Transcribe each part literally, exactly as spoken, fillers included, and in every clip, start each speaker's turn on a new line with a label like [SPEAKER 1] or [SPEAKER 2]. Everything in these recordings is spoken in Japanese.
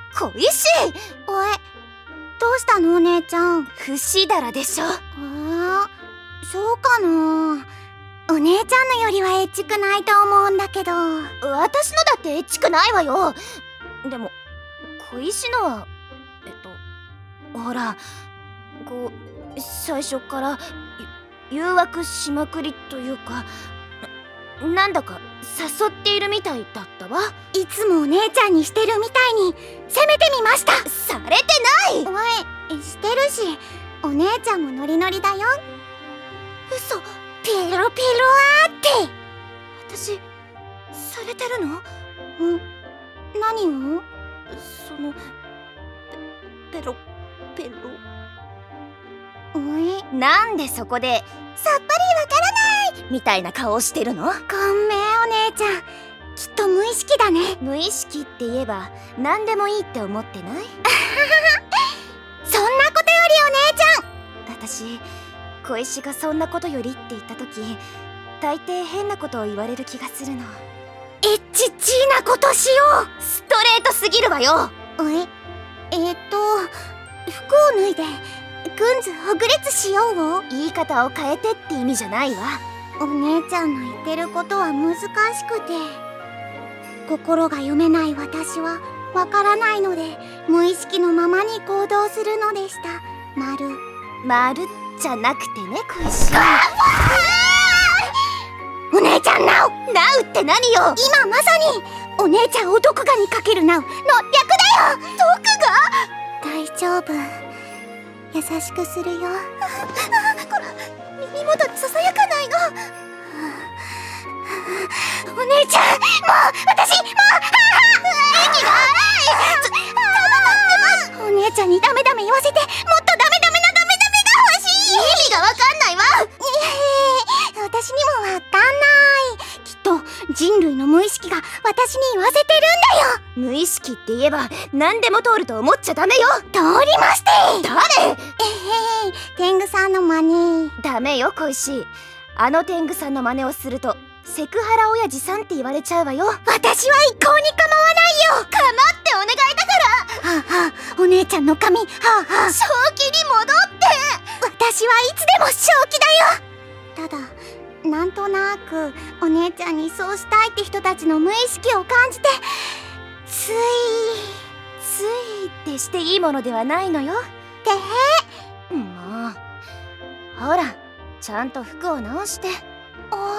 [SPEAKER 1] 小石！
[SPEAKER 2] おい、どうしたのお姉ちゃん。
[SPEAKER 1] 不死だらでしょ。
[SPEAKER 2] ああ、そうかな。お姉ちゃんのよりはエッチくないと思うんだけど。
[SPEAKER 1] 私のだってエッチくないわよ。でも小石のはえっとほら、こう最初から誘惑しまくりというか、な、なんだか誘っているみたいだったわ。
[SPEAKER 2] いつもお姉ちゃんにしてるみたいに攻めてみました。
[SPEAKER 1] されてない。
[SPEAKER 2] おい、してるし、お姉ちゃんもノリノリだよ。
[SPEAKER 1] 嘘。
[SPEAKER 2] ペロペローって。
[SPEAKER 1] 私されてるの？
[SPEAKER 2] ん？何を？
[SPEAKER 1] そのペロペロ。
[SPEAKER 2] おい、
[SPEAKER 1] なんでそこでさっぱりわからないみたいな顔をしてるの？
[SPEAKER 2] ごめんお姉ちゃん、きっと無意識だね。
[SPEAKER 1] 無意識って言えば何でもいいって思ってない？
[SPEAKER 2] そんなことよりお姉ちゃん、
[SPEAKER 1] 私小石がそんなことよりって言った時、大抵変なことを言われる気がするの。
[SPEAKER 2] エッチチーなことしよ
[SPEAKER 1] う。ストレートすぎるわよ。
[SPEAKER 2] おい、えー、っと服を脱いでぐんずほぐれつしようを。
[SPEAKER 1] 言い方を変えてって意味じゃないわ。
[SPEAKER 2] お姉ちゃんの言ってることは難しくて、心が読めない私はわからないので無意識のままに行動するのでした。まる
[SPEAKER 1] まるじゃなくてね、小石。
[SPEAKER 2] お姉ちゃんナウ
[SPEAKER 1] ナウって何よ。
[SPEAKER 2] 今まさにお姉ちゃんを毒牙にかけるナウの略だよ。
[SPEAKER 1] 毒
[SPEAKER 2] 牙？大丈夫、優しくするよ。
[SPEAKER 1] これ耳元にささやかないの。
[SPEAKER 2] お姉ちゃん、もう私もう
[SPEAKER 1] 息が荒い。
[SPEAKER 2] お姉ちゃんにダメダメ言わせて、もっとダメダメなダメダメが欲しい。
[SPEAKER 1] 意味がわかんないわ。
[SPEAKER 2] 私にもわかんない。きっと人類の無意識が私に言わせてるんだよ。
[SPEAKER 1] 無意識って言えば何でも通ると思っちゃダメよ。
[SPEAKER 2] 通りまして。
[SPEAKER 1] 誰？
[SPEAKER 2] えへへ、天狗さんの真似。
[SPEAKER 1] ダメよ小石。あの天狗さんの真似をするとセクハラ親父さんって言われちゃうわよ。
[SPEAKER 2] 私は一向に構わないよ。
[SPEAKER 1] 構ってお願いだから。
[SPEAKER 2] はあはあ、お姉ちゃんの髪、はあはあ、
[SPEAKER 1] 正気に戻って。
[SPEAKER 2] 私はいつでも正気だよ。ただなんとなくお姉ちゃんにそうしたいって人たちの無意識を感じて、つい
[SPEAKER 1] ついってしていいものではないのよ。
[SPEAKER 2] てへ。
[SPEAKER 1] もうほら、ちゃんと服を直して。
[SPEAKER 2] おー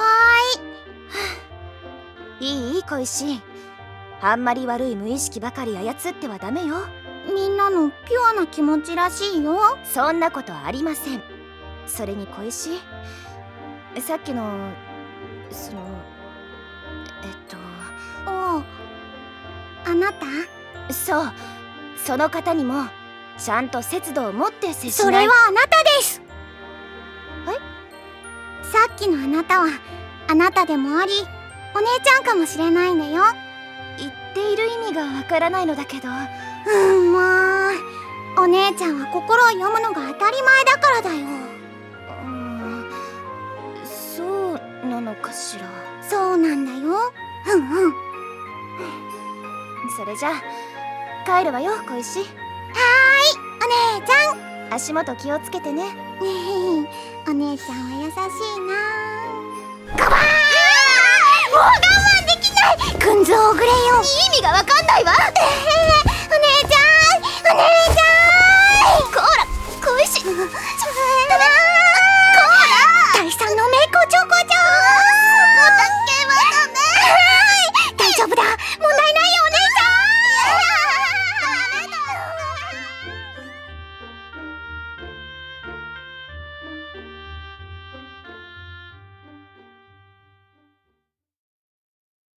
[SPEAKER 1] い。いい小石、あんまり悪い無意識ばかり操ってはダメよ。
[SPEAKER 2] みんなのピュアな気持ちらしいよ。
[SPEAKER 1] そんなことありません。それに小石、さっきのそのえっと
[SPEAKER 2] おう、あなた？
[SPEAKER 1] そう、その方にもちゃんと節度を持って接しない。
[SPEAKER 2] それはあなたです。
[SPEAKER 1] え？
[SPEAKER 2] さっきのあなたはあなたでもありお姉ちゃんかもしれないんだよ。
[SPEAKER 1] 言っている意味がわからないのだけど。
[SPEAKER 2] うん、もうお姉ちゃんは心を読むのが当たり前だからだよ。
[SPEAKER 1] うん、そうなのかしら。
[SPEAKER 2] そうなんだよ。うんうん。
[SPEAKER 1] それじゃあ帰るわよ小石。
[SPEAKER 2] はーい、お姉ちゃん。
[SPEAKER 1] 足元気をつけてね。
[SPEAKER 2] お姉ちゃんは優しいな。
[SPEAKER 1] ガバーン！
[SPEAKER 2] もう我慢できない。ぐんずほぐれよ。
[SPEAKER 1] 意味がわかんないわ。